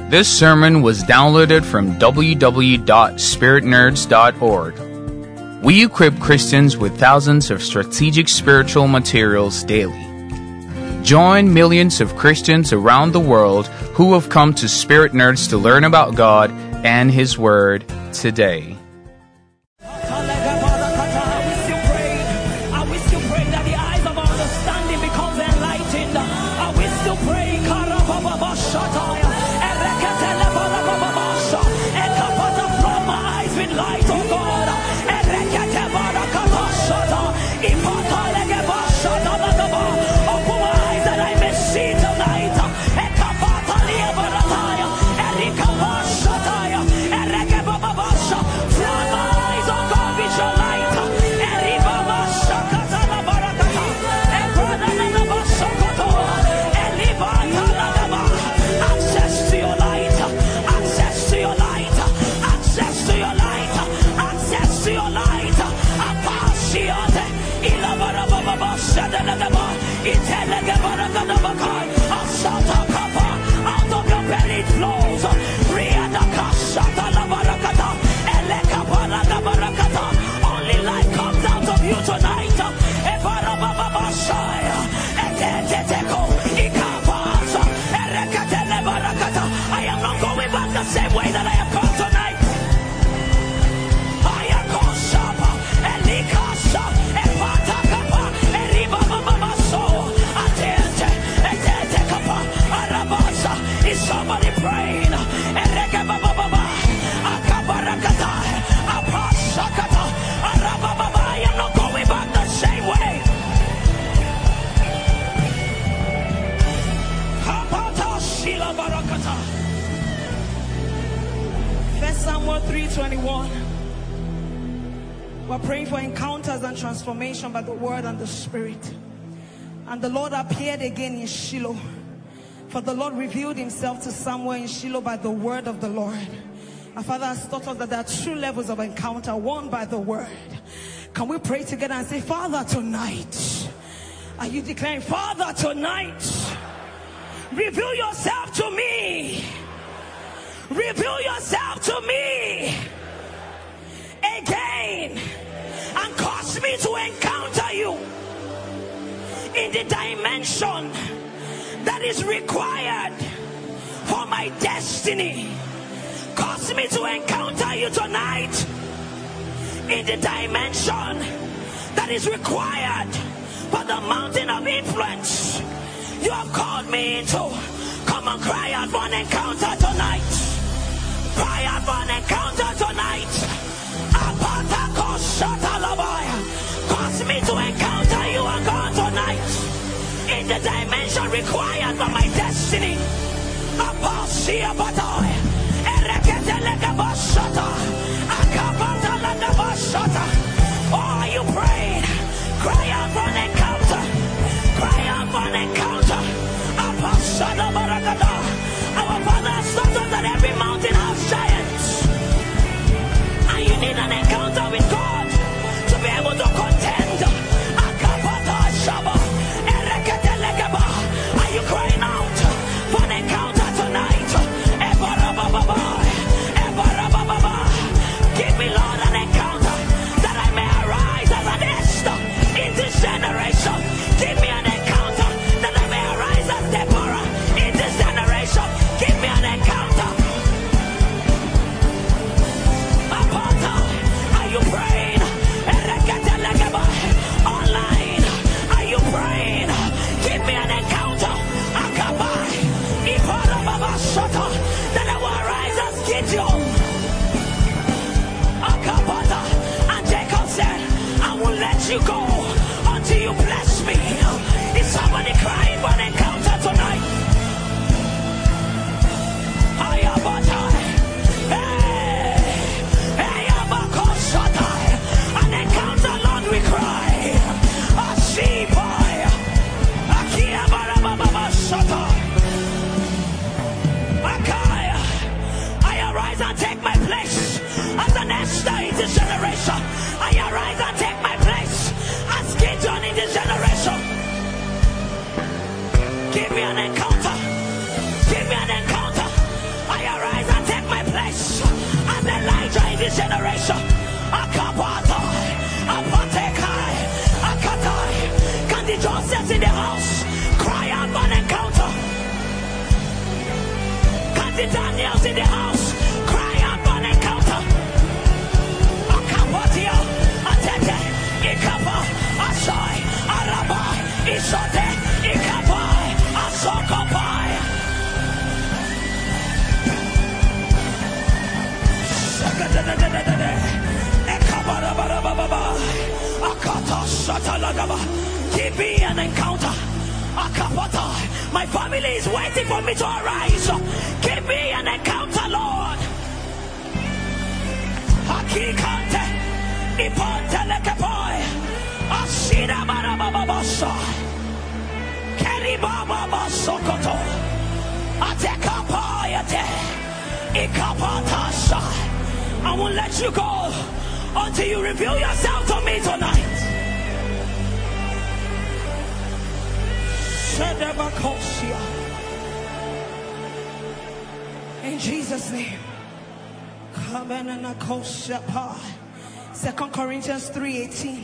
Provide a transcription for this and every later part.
This sermon was downloaded from www.spiritnerds.org. We equip Christians with thousands of strategic spiritual materials daily. Join millions of Christians around the world who have come to Spirit Nerds to learn about God and His Word today. We're praying for encounters and transformation by the word and the spirit. And the Lord appeared again in Shiloh. For the Lord revealed himself to Samuel in Shiloh by the word of the Lord. Our Father has taught us that there are two levels of encounter. One by the word. Can we pray together and say, Father, tonight? Are you declaring, Father, tonight? Reveal yourself to me. Reveal yourself to me again and cause me to encounter you in the dimension that is required for my destiny. Cause me to encounter you tonight in the dimension that is required for the mountain of influence you have called me into. Come and cry out for an encounter tonight. Cry out for an encounter tonight. Cause me to encounter you, O God, tonight in the dimension required for my destiny. Oh, are you praying? Cry out for an encounter. Cry out for an encounter. Our Father has taught us that every mountain has giants. And you need an encounter with God to be able to contend. Are you crying out for an encounter tonight? else in the house, cry out for an encounter. Akapatia, Atete, Ikapa, Asai, Arabai, Isote, Ikapai, Asokopai. Give me an encounter. My family is waiting for me to arise. Give me an encounter, Lord. Hakikante, Iponte Lekepoi, Asida Barababasa, Keribaba Sokoto, Atekapayate, Ikapatasa. I won't let you go until you reveal yourself to me tonight. In Jesus' name. 2 Corinthians 3:18.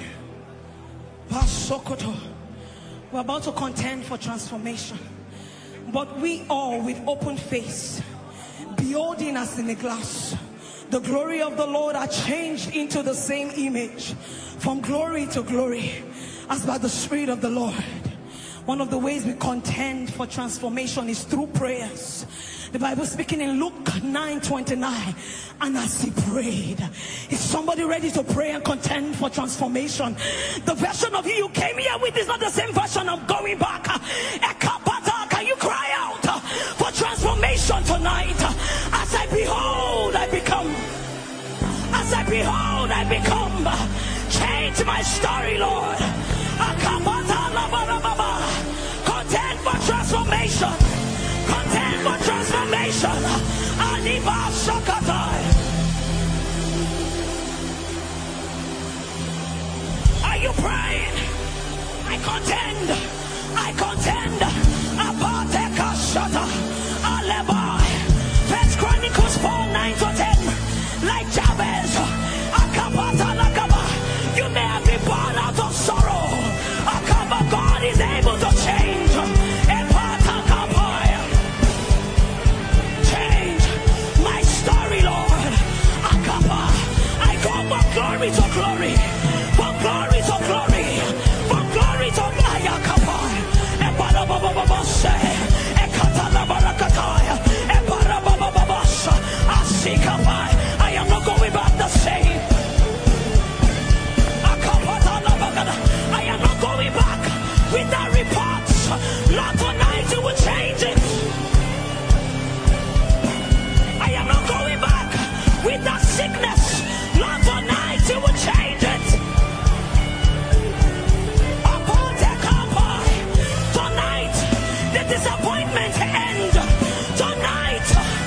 We're about to contend for transformation. But we all with open face, beholding as in a glass the glory of the Lord, are changed into the same image from glory to glory as by the Spirit of the Lord. One of the ways we contend for transformation is through prayers. The Bible speaking in Luke 9:29, and as he prayed, is somebody ready to pray and contend for transformation? The version of you came here with is not the same version of going back. Can you cry out for transformation tonight? As I behold, I become. As I behold, I become. Change my story, Lord. Contend for transformation. Contend for transformation. Are you praying? I contend. I contend. Apateka shata. Alebai. 1 Chronicles 4:9-10. Like Jabez. Akapata lakaba. You may have been born out of sorrow. Akaba, God is able to change. Change my story, Lord. Akaba. I go from glory to glory. From glory to glory. From glory to glory. Akaba. Ebarababababase. Ekatalabarakataya. Ebarababababasa. Asikabai. I am not going back the same. I am not going back with that report. Lord, tonight you will change it. I am not going back with that sickness. Lord, tonight you will change it. Tonight, the disappointment end. Tonight.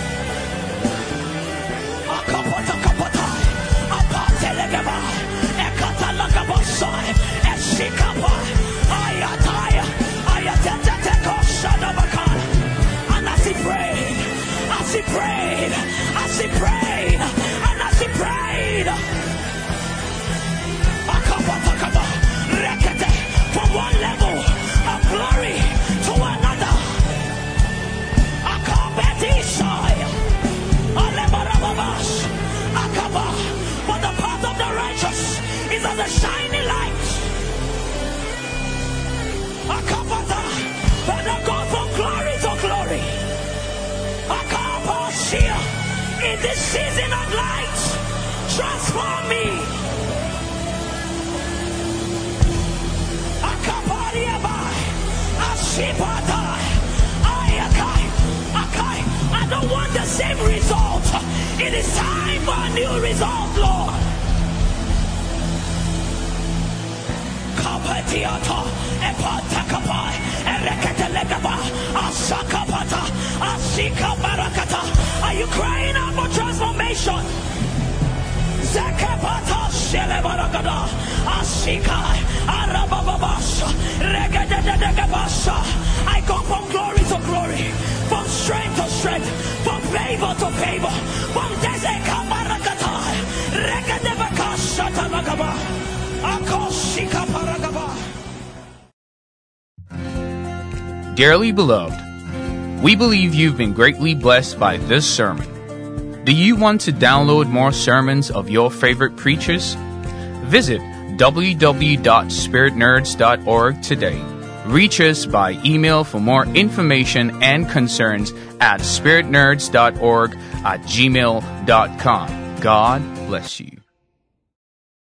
And as he prayed, as he prayed, as he prayed, and as he prayed, from one level of glory to another. But the path of the righteous is as a shining light. Father God, from glory to glory. In this season of light, transform me. I don't want the same result. It is time for a new result, Lord. Are you crying out for transformation? I go from glory to glory, from strength to strength, from favor to favor, from Dearly beloved, We believe you've been greatly blessed by this sermon. Do you want to download more sermons of your favorite preachers? Visit www.spiritnerds.org today. Reach us by email for more information and concerns at spiritnerds.org@gmail.com. God bless you.